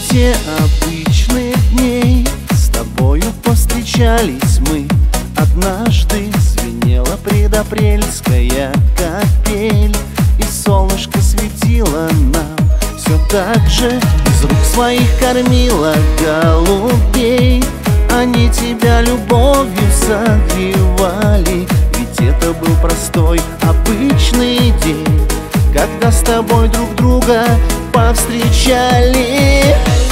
свете обычных дней с тобою повстречались мы. Однажды звенела предапрельская капель, и солнышко светило нам все так же, из рук своих кормила голубей. Они тебя любовью согревали, ведь это был простой обычный день, когда с тобой друг друга повстречали.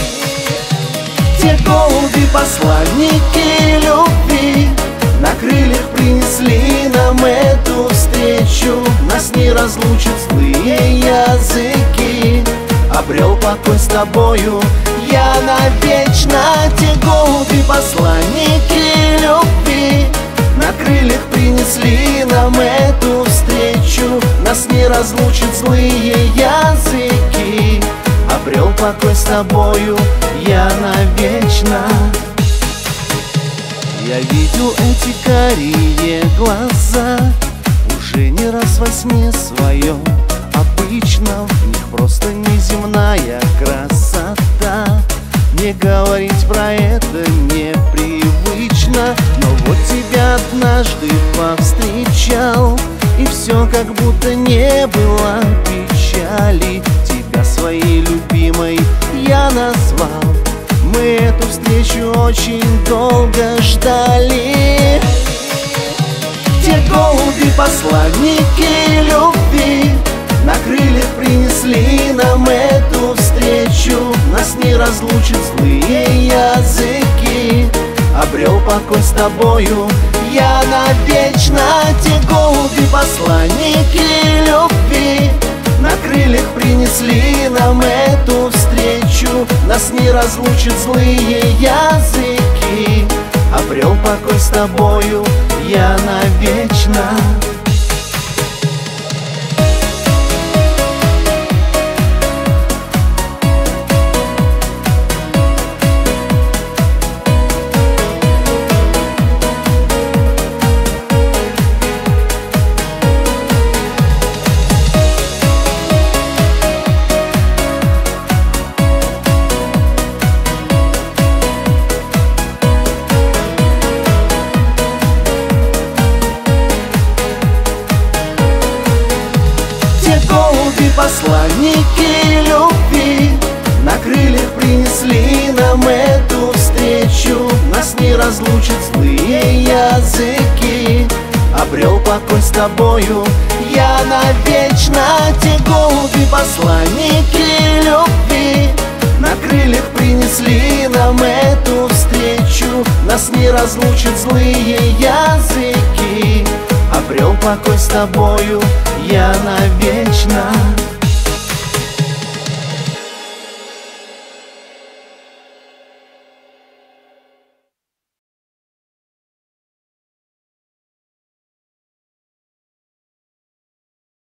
Те голуби-посланники любви на крыльях принесли нам эту встречу. Нас не разлучат злые языки, обрел покой с тобою я навечно. Те голуби-посланники любви на крыльях принесли нам эту встречу. Нас не разлучат злые языки, обрел покой с тобою я навечно. Я видел эти карие глаза уже не раз во сне своем. Обычно в них просто неземная красота. Не говорить про это непривычно, но вот тебя однажды повстречал, и все как будто не было печали. Тебя своей любимой я назвал. Мы эту встречу очень долго ждали. Те голуби-посланники любви на крыльях принесли нам эту встречу. Нас не разлучат злые языки, обрел покой с тобою я навечно. Те голуби-посланники любви на крыльях принесли нам эту встречу. Нас не разлучат злые языки, обрел покой с тобою я навечно. Голуби-посланники любви на крыльях принесли нам эту встречу. Нас не разлучат злые языки, обрел покой с тобою я навечно. Те голуби-посланники любви на крыльях принесли нам эту встречу. Нас не разлучат злые языки, обрел покой с тобою я навечно.